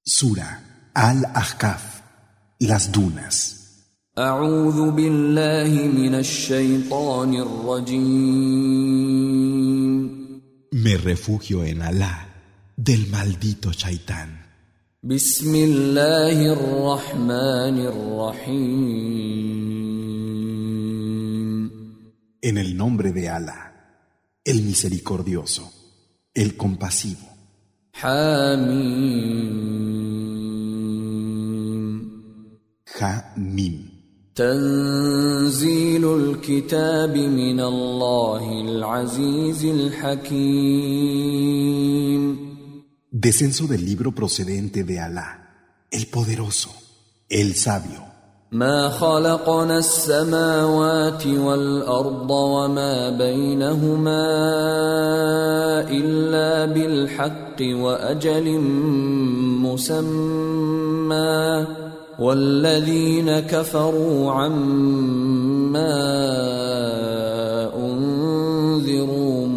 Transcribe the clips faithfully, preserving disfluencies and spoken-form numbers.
Sura Al-Ahqaf, las dunas. أعوذ بالله من الشيطان الرجيم. Me refugio en Alá del maldito Shaitán. بسم الله الرحمن الرحيم. En el nombre de Alá, el misericordioso, el compasivo. حاميم. Ha-Mim. تنزيل الكتاب من الله العزيز الحكيم. Descenso del libro procedente de Alá, el poderoso, el sabio. ما خلقنا السماوات والأرض وما بينهما إلا بالحق وأجل مسمى والذين كفروا عما أنذروا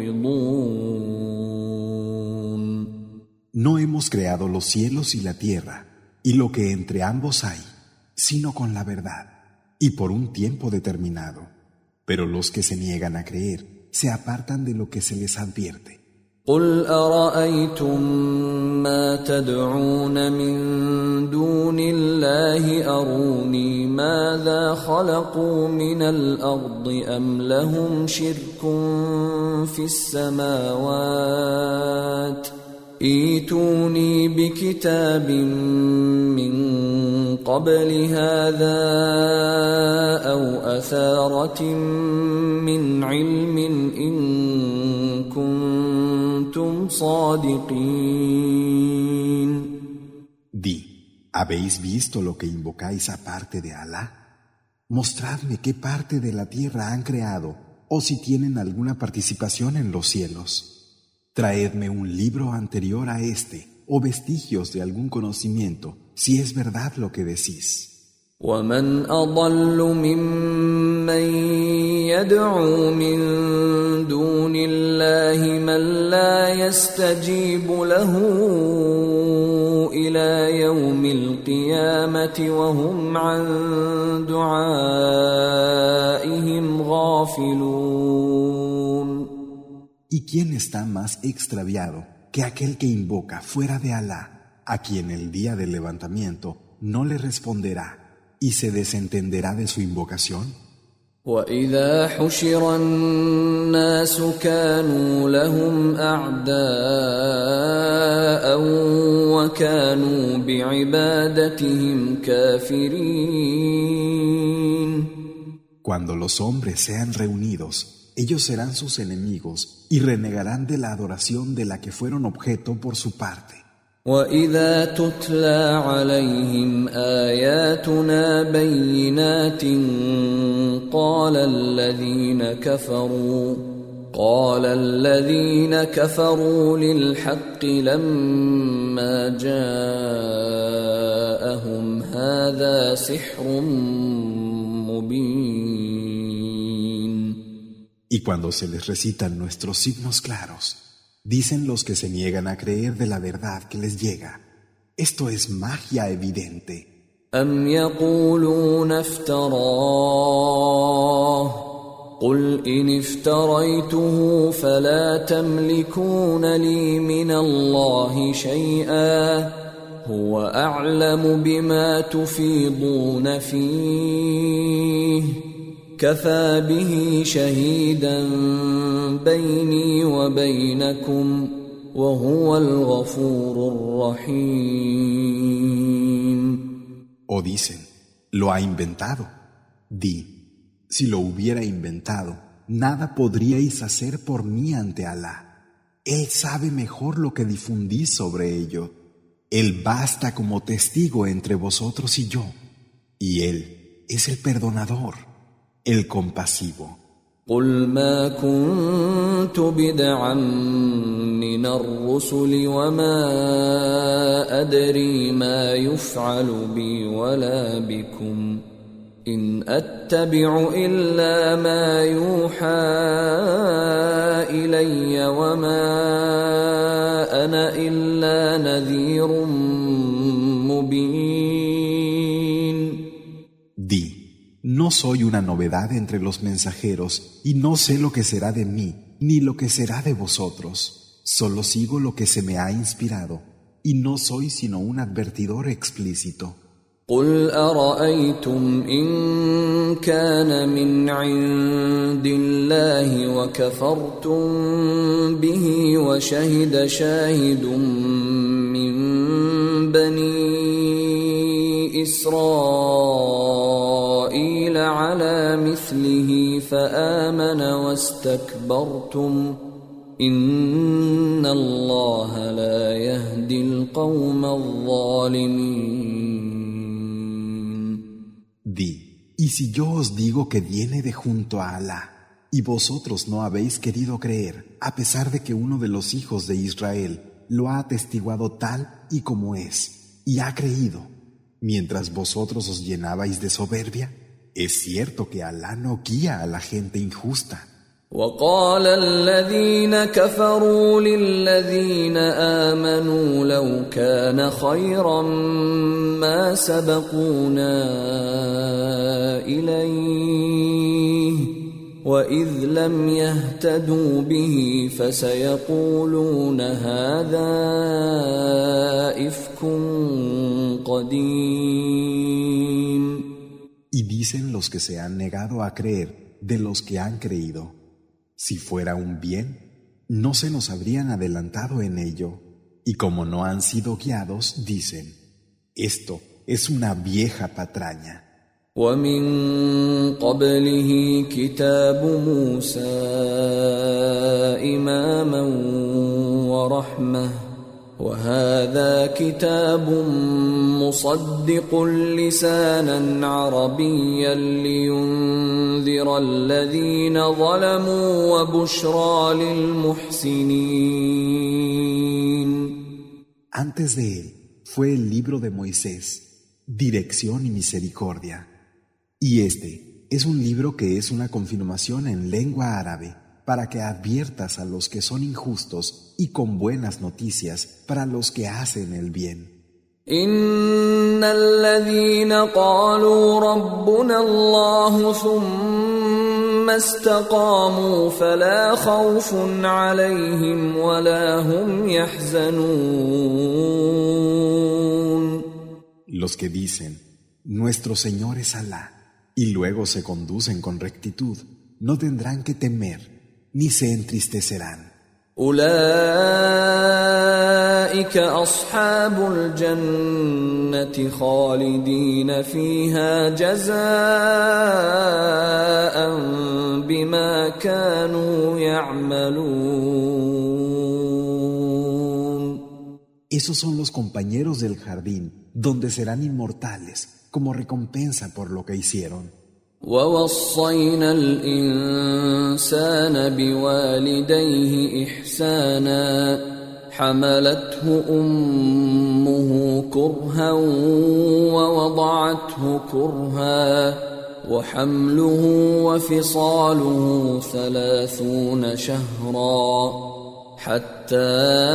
معرضون. No hemos creado los cielos y la tierra y lo que entre ambos hay, sino con la verdad y por un tiempo determinado. Pero los que se niegan a creer se apartan de lo que se les advierte. قل أرأيتم ما تدعون من دون الله أروني ماذا خلقوا من الأرض أم لهم شرك في السماوات ائتوني بكتاب من قبل هذا أو أثارة من علم إن كنتم صادقين. Di, ¿habéis visto lo que invocáis aparte de Alá? Mostradme qué parte de la tierra han creado o si tienen alguna participación en los cielos. Traedme un libro anterior a este o vestigios de algún conocimiento, si es verdad lo que decís. ومن أضل ممن يدعو من دون الله من لا يستجيب له إلى يوم القيامة وهم عن دعائهم غافلون. ¿Y quién está más extraviado que aquel que invoca fuera de Alá, a quien el día del levantamiento no le responderá y se desentenderá de su invocación? وَإِذَا حُشِرَ النَّاسُ كَانُوا لَهُمْ أَعْدَاءً وَكَانُوا بِعِبَادَتِهِمْ كَافِرِينَ. Cuando los hombres sean reunidos, ellos serán sus enemigos y renegarán de la adoración de la que fueron objeto por su parte. وَإِذَا تُتْلَى عَلَيْهِمْ آيَاتُنَا بَيِّنَاتٍ قَالَ الَّذِينَ كَفَرُوا قَالَ الَّذِينَ كَفَروا لِلْحَقِّ لَمَّا جَاءَهُمْ هَذَا سِحْرٌ مُبِينٌ. Y cuando se les recitan nuestros signos claros, dicen los que se niegan a creer de la verdad que les llega: esto es magia evidente. أَمْ يَقُولُونَ افْتَرَاهُ قُلْ إِنِ افْتَرَيْتُهُ فَلَا تَمْلِكُونَ لِي مِنَ اللَّهِ شَيْئًا هُوَ أَعْلَمُ بِمَا تُفِيضُونَ فِيهِ كفى به شهيدا بيني وبينكم وهو الغفور الرحيم. O dicen, lo ha inventado. Di, si lo hubiera inventado, nada podríais hacer por mí ante Alá. Él sabe mejor lo que difundís sobre ello. Él basta como testigo entre vosotros y yo. Y Él es el perdonador, el compasivo. قل ما كنت بدعا من الرسل وما أدري ما يفعل بي ولا بكم إن أتبع إلا ما يوحى إلي وما أنا إلا نذير مبين. Di, no soy una novedad entre los mensajeros y no sé lo que será de mí ni lo que será de vosotros. Solo sigo lo que se me ha inspirado y no soy sino un advertidor explícito. قل أرأيتم إن كان من عند الله وكفرتم به وشهد شاهد من بني إسرائيل على مثله فآمن واستكبرتم إن الله لا يهدي القوم الظالمين. Di, y si yo os digo que viene de junto a Alá, y vosotros no habéis querido creer, a pesar de que uno de los hijos de Israel lo ha atestiguado tal y como es, y ha creído, mientras vosotros os llenabais de soberbia, es cierto que Alá no guía a la gente injusta. وقال الذين كفروا للذين آمنوا لو كان خيرا ما سبقونا إليه وإذ لم يهتدوا به فسيقولون هذا إفك قديم. Y dicen los que se han negado a creer de los que han creído: si fuera un bien, no se nos habrían adelantado en ello. Y como no han sido guiados, dicen: esto es una vieja patraña. ومن قبله كتاب موسى إماما ورحمة وهذا كتاب مصدق لسانا عربيا لينذر الذين ظلموا وبشرى للمحسنين. Antes de él fue el libro de Moisés, dirección y misericordia. Y este es un libro que es una confirmación en lengua árabe para que adviertas a los que son injustos y con buenas noticias para los que hacen el bien. إن الذين قالوا ربنا الله ثم استقاموا فلا خوف عليهم ولا هم يحزنون. Los que dicen: nuestro Señor es Alá, y luego se conducen con rectitud, no tendrán que temer ni se entristecerán. أولئك أصحاب الجنة خالدين فيها جزاء بما كانوا يعملون. Esos son los compañeros del jardín, donde serán inmortales, como recompensa por lo que hicieron. ووصينا الإنسان بوالديه إحسانا حملته أمه كرها ووضعته كرها وحمله وفصاله ثلاثون شهرا حتى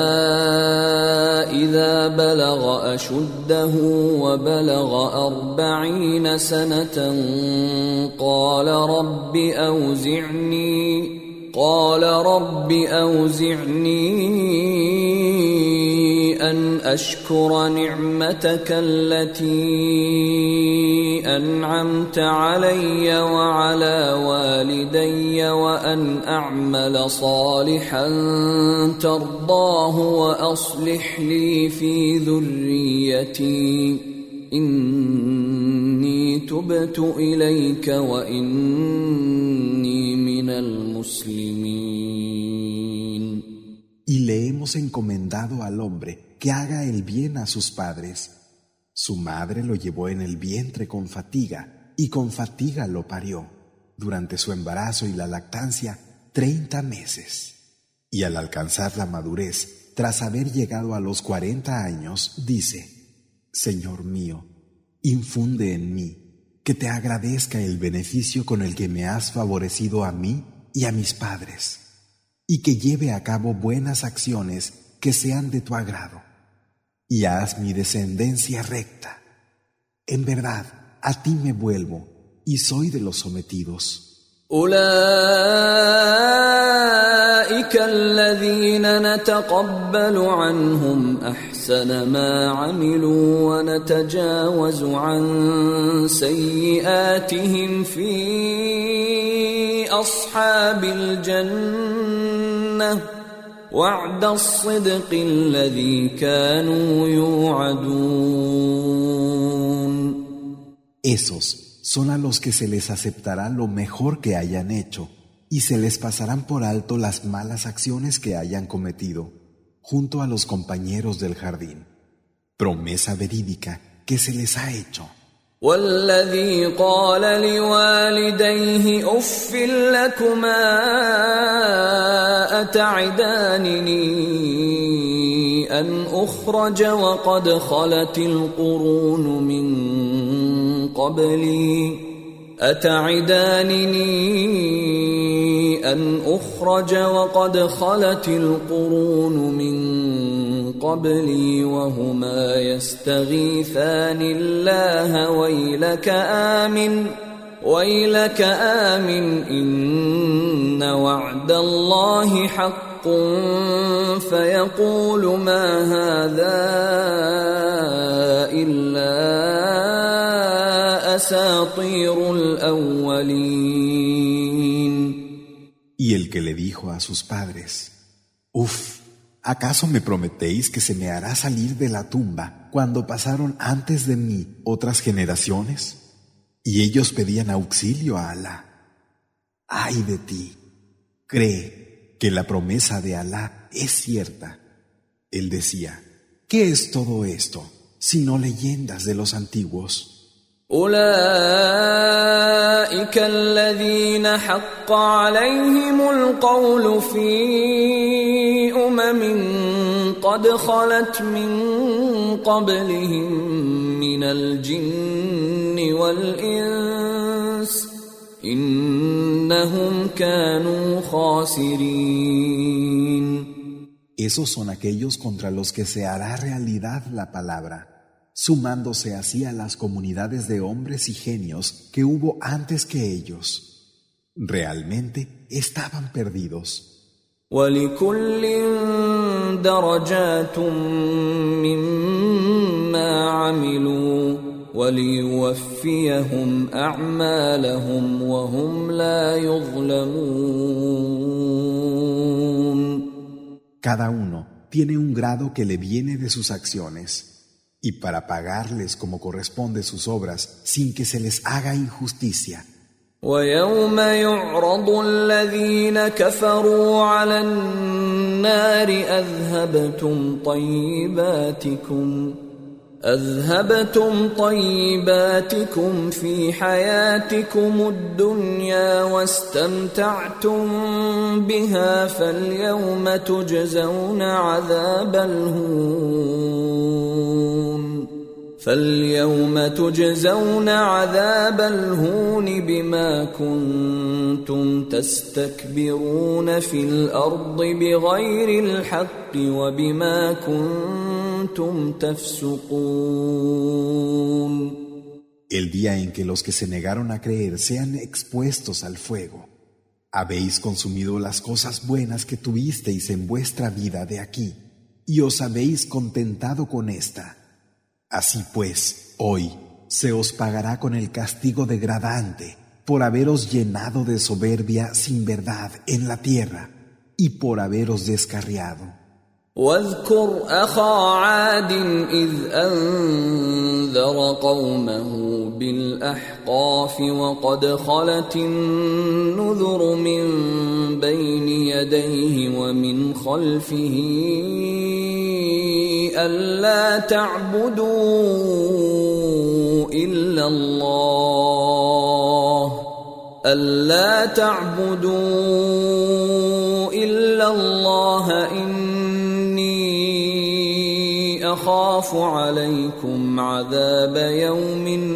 إذا بلغ أشده وبلغ أربعين سنة قال رب أوزعني قال رب أوزعني أن أشكر نعمتك التي أنعمت علي وعلى والدي وأن أعمل صالحا ترضاه وأصلح لي في ذريتي إني تبت إليك وإني من المسلمين. Y le hemos encomendado al hombre que haga el bien a sus padres. Su madre lo llevó en el vientre con fatiga y con fatiga lo parió. Durante su embarazo y la lactancia, treinta meses. Y al alcanzar la madurez, tras haber llegado a los cuarenta años, dice: Señor mío, infunde en mí, que te agradezca el beneficio con el que me has favorecido a mí y a mis padres, y que lleve a cabo buenas acciones que sean de tu agrado, y haz mi descendencia recta. En verdad, a ti me vuelvo y soy de los sometidos. أولئك الذين نتقبل عنهم أحسن ما عملوا ونتجاوز عن سيئاتهم في أصحاب الجنة وعد الصدق الذي كانوا يوعدون. Esos son a los que se les aceptará lo mejor que hayan hecho y se les pasarán por alto las malas acciones que hayan cometido, junto a los compañeros del jardín. Promesa verídica que se les ha hecho. والذي قال لوالديه أف لكما أتعدانني أن أخرج وقد خلت القرون من قبلي أتعدانني أن أخرج وقد خلت القرون من قبلي وهما يستغيثان الله ويلك آمن ويلك آمن إن وعد الله حق فيقول ما هذا إلا أساطير الأولين. Y el que le dijo a sus padres: Uf, ¿acaso me prometéis que se me hará salir de la tumba cuando pasaron antes de mí otras generaciones? Y ellos pedían auxilio a Alá. ¡Ay de ti! Cree que la promesa de Alá es cierta. Él decía: ¿qué es todo esto sino leyendas de los antiguos? أولئك الذين حق عليهم القول في أمم قد خلت من قبلهم من الجن والإنس إنهم كانوا خاسرين. Esos son aquellos contra los que se hará realidad la palabra, sumándose así a las comunidades de hombres y genios que hubo antes que ellos. Realmente estaban perdidos. وَلِكُلٍّ دَرَجَاتٌ مِّمَّا عَمِلُوا وَلِيُوَفِّيَهُمْ أَعْمَالَهُمْ وَهُمْ لَا يُظْلَمُونَ. Cada uno tiene un grado que le viene de sus acciones, y para pagarles como corresponde sus obras sin que se les haga injusticia. وَيَوْمَ يُعْرَضُ الَّذِينَ كَفَرُوا عَلَى النَّارِ أَذْهَبْتُمْ طَيِّبَاتِكُمْ أَذْهَبْتُمْ طَيِّبَاتِكُمْ فِي حَيَاتِكُمُ الدُّنْيَا وَاسْتَمْتَعْتُمْ بِهَا فَالْيَوْمَ تُجْزَوْنَ عَذَابَ الْهُونِ فَالْيَوْمَ تُجْزَوْنَ عَذَابَ الْهُونِ بِمَا كُنتُمْ تَسْتَكْبِرُونَ فِي الْأَرْضِ بِغَيْرِ الْحَقِّ وَبِمَا كُنتُمْ تَفْسُقُونَ. El día en que los que se negaron a creer sean expuestos al fuego. Habéis consumido las cosas buenas que tuvisteis en vuestra vida de aquí, y os habéis contentado con esta. Así pues, hoy se os pagará con el castigo degradante por haberos llenado de soberbia sin verdad en la tierra y por haberos descarriado. واذكر أخا عاد إذ أنذر قومه بالأحقاف وقد خلت النذر من بين يديه ومن خلفه ألا تعبدوا إلا الله ألا تعبدوا إلا الله إني أخاف أخاف عليكم عذاب يوم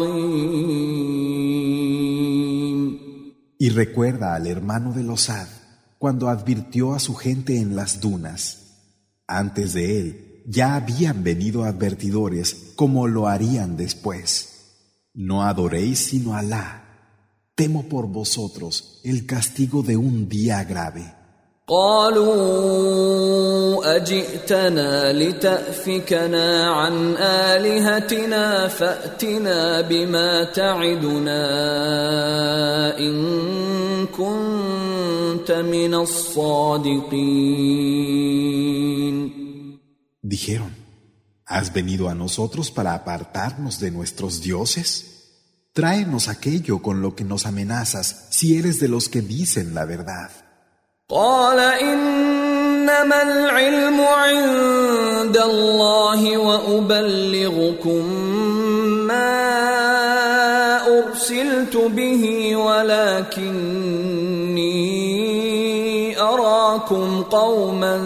عظيم. Y recuerda al hermano de Losad cuando advirtió a su gente en las dunas. Antes de él ya habían venido advertidores como lo harían después. No adoréis sino a Alá. Temo por vosotros el castigo de un día grave. قالوا أجئتنا لتأفكنا عن آلهتنا فأتنا بما تعدنا إن كنت من الصادقين. Dijeron, ¿has venido a nosotros para apartarnos de nuestros dioses? Tráenos aquello con lo que nos amenazas si eres de los que dicen la verdad. قال إنما العلم عند الله وأبلغكم ما أرسلت به ولكني أراكم قوما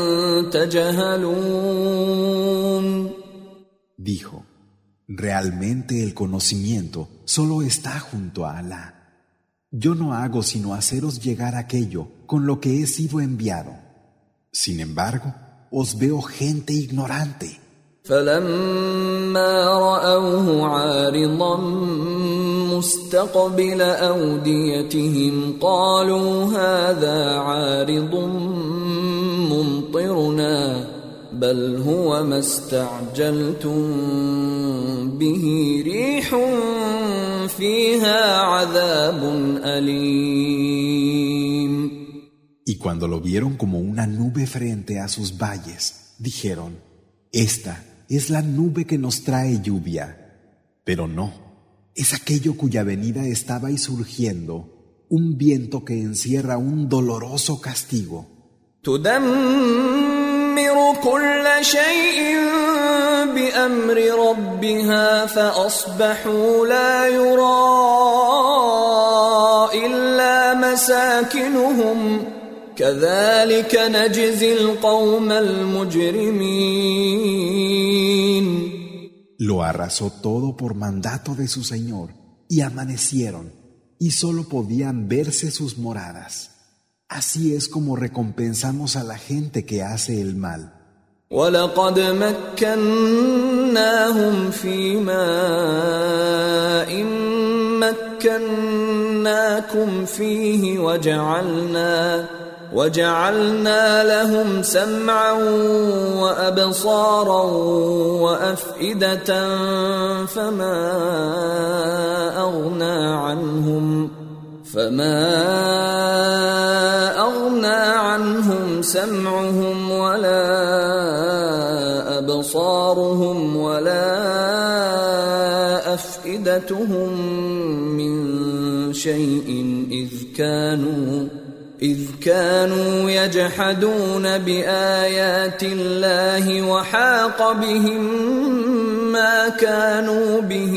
تجهلون. Dijo, realmente el conocimiento solo está junto a Alá. Yo no hago sino haceros llegar aquello con lo que he sido enviado. Sin embargo, os veo gente ignorante. فلما رأوه عارضا مستقبل أوديتهم قالوا هذا عارض ممطرنا بل هو ما استعجلتم به ريح فيها عذاب أليم. Y cuando lo vieron como una nube frente a sus valles, dijeron, esta es la nube que nos trae lluvia. Pero no, es aquello cuya venida estaba y surgiendo, un viento que encierra un doloroso castigo. تدمر كل شيء بأمر ربها فأصبحوا لا يرى إلا مساكنهم كذلك نجزي القوم المجرمين. Lo arrasó todo por mandato de su Señor, y amanecieron, y solo podían verse sus moradas. Así es como recompensamos a la gente que hace el mal. وَلَقَدْ مَكَّنَّاهُمْ فِي مَاءٍ مَكَّنَّاكُمْ فِيهِ وَجَعَلْنَا وَجَعَلْنَا لَهُمْ سَمْعًا وَأَبْصَارًا وَأَفْئِدَةً فَمَا أَغْنَى عَنْهُمْ فَمَا أَغْنَى عَنْهُمْ سَمْعُهُمْ وَلَا أَبْصَارُهُمْ وَلَا أَفْئِدَتُهُمْ مِنْ شَيْءٍ إِذْ كَانُوا إِذْ كَانُوا يَجْحَدُونَ بِآيَاتِ اللَّهِ وَحَاقَ بِهِمْ مَا كَانُوا بِهِ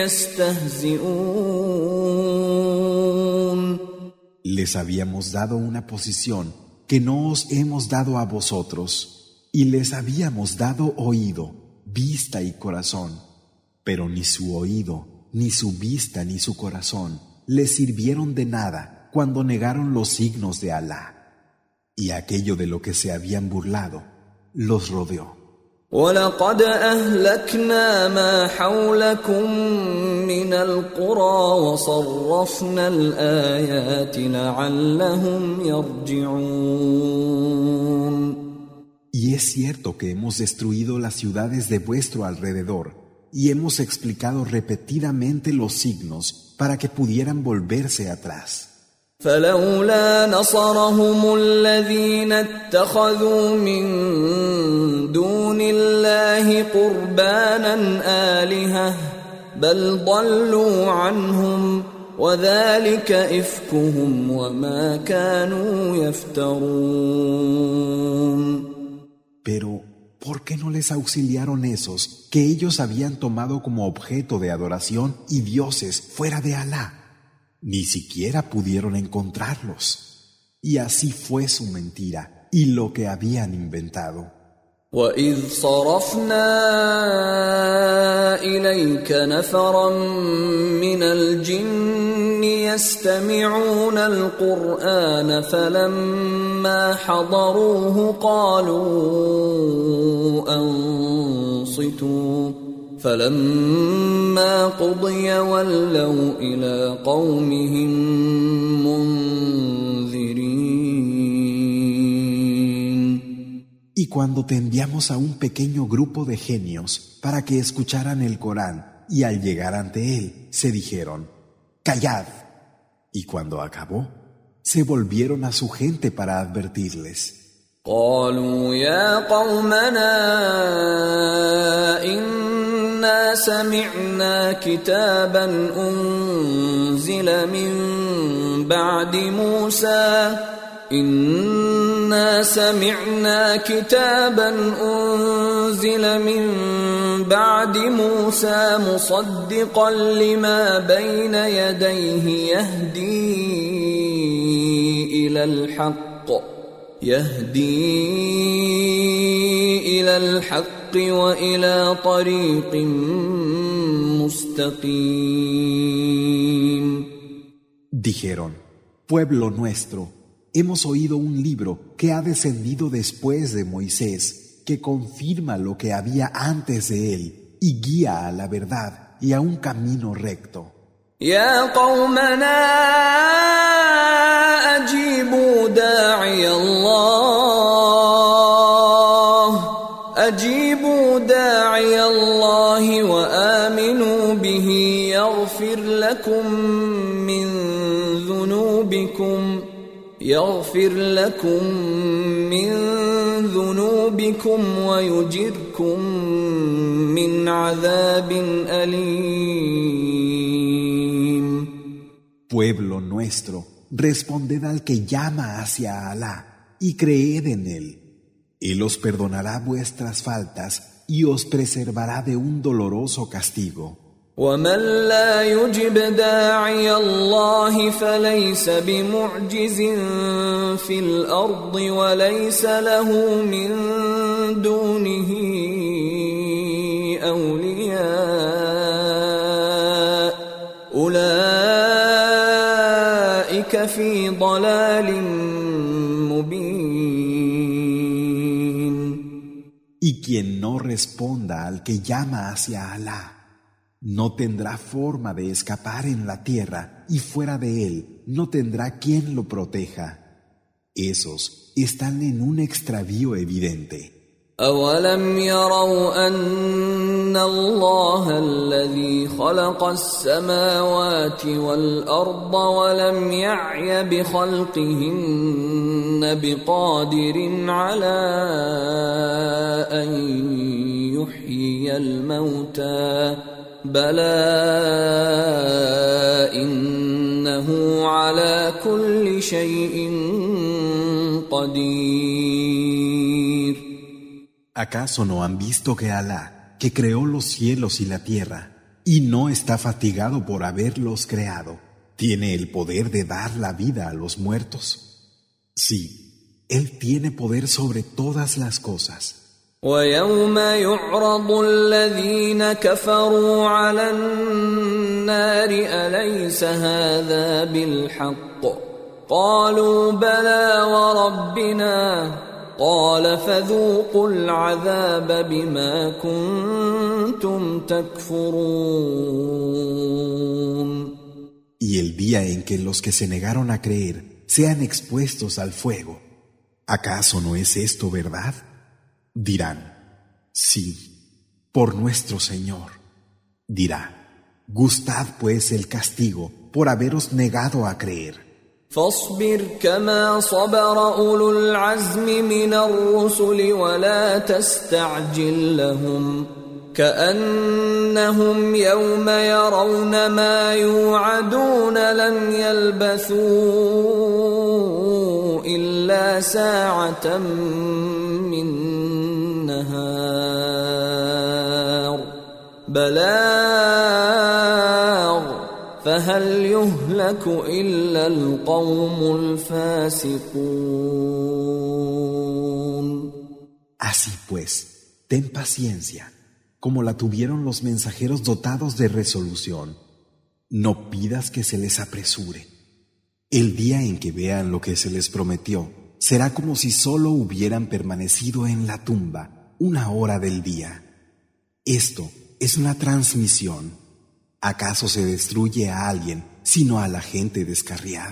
يَسْتَهْزِئُونَ. Les habíamos dado una posición que no os hemos dado a vosotros, y les habíamos dado oído, vista y corazón, pero ni su oído, ni su vista, ni su corazón les sirvieron de nada cuando negaron los signos de Alá, y aquello de lo que se habían burlado los rodeó. وَلَقَدْ أَهْلَكْنَا مَا حَوْلَكُمْ مِنَ الْقُرَى وَصَرَّفْنَا الْآيَاتِ لَعَلَّهُمْ يَرْجِعُونَ. Y es cierto que hemos destruido las ciudades de vuestro alrededor y hemos explicado repetidamente los signos para que pudieran volverse atrás. فلولا نصرهم الذين اتخذوا من دون الله قربانا آلهة بل ضلوا عنهم وذلك إفكهم وما كانوا يفترون. Pero, ¿por qué no les auxiliaron esos que ellos habían tomado como objeto de adoración y dioses fuera de Alá? Ni siquiera pudieron encontrarlos. Y así fue su mentira y lo que habían inventado. وَإِذْ صَرَفْنَا إِلَيْكَ نَفَرًا مِنَ الْجِنِّ يَسْتَمِعُونَ الْقُرْآنَ فَلَمَّا حَضَرُوهُ قَالُوا أَنصِتُوا فَلَمَّا قُضِيَ وَلَّوْا إِلَى قَوْمِهِمْ Y cuando te enviamos a un pequeño grupo de genios para que escucharan el Corán, y al llegar ante él, se dijeron, ¡callad! Y cuando acabó, se volvieron a su gente para advertirles. قالوا يا قومنا إنا سمعنا كتابا أنزل من بعد موسى إنا سمعنا كتابا أنزل من بعد موسى مصدقا لما بين يديه يهدي إلى الحق يهدي إلى الحق وإلى طريق مستقيم. Dijeron, pueblo nuestro, hemos oído un libro que ha descendido después de Moisés, que confirma lo que había antes de él y guía a la verdad y a un camino recto. يا قومنا أجيبوا داعي الله أجيبوا داعي الله وآمنوا به يغفر لكم من ذنوبكم يغفر لكم من ذنوبكم ويجركم من عذاب أليم. Pueblo nuestro, responded al que llama hacia Alá y creed en él. Él os perdonará vuestras faltas y os preservará de un doloroso castigo. ومن لا يجب داعي الله فليس بمعجز في الأرض وليس له من دونه أولياء أولئك في ضلال مبين. Y quien no responda al que llama hacia Alá no tendrá forma de escapar en la tierra y fuera de él no tendrá quien lo proteja. Esos están en un extravío evidente. أَوَلَمْ يَرَوْا أَنَّ اللَّهَ الَّذِي خَلَقَ السَّمَاوَاتِ وَالْأَرْضَ وَلَمْ يَعْيَ بِخَلْقِهِنَّ بِقَادِرٍ عَلَىٰ أَن يُحْيِيَ الْمَوْتَىٰ بَلَىٰ إِنَّهُ عَلَىٰ كُلِّ شَيْءٍ قَدِيرٌ. ¿Acaso no han visto que Alá, que creó los cielos y la tierra, y no está fatigado por haberlos creado, tiene el poder de dar la vida a los muertos? Sí, Él tiene poder sobre todas las cosas. وَيَوْمَ يُعْرَضُ الَّذِينَ كَفَرُوا عَلَى النَّارِ أَلَيْسَ هَذَا بِالْحَقِّ قَالُوا بَلَى وَرَبِّنَا قال فذوقوا العذاب بما كنتم تكفرون. Y el día en que los que se negaron a creer sean expuestos al fuego, ¿acaso no es esto verdad? Dirán, sí, por nuestro Señor. Dirá, gustad pues el castigo por haberos negado a creer. فاصبر كما صبر أولو العزم من الرسل ولا تستعجل لهم كأنهم يوم يرون ما يوعدون لم يلبثوا إلا ساعة من نهار بلاغ فهل يهلك إلا القوم الفاسقون. Así pues, ten paciencia, como la tuvieron los mensajeros dotados de resolución. No pidas que se les apresure. El día en que vean lo que se les prometió, será como si solo hubieran permanecido en la tumba una hora del día. Esto es una transmisión. ¿Acaso se destruye a alguien sino a la gente descarriada?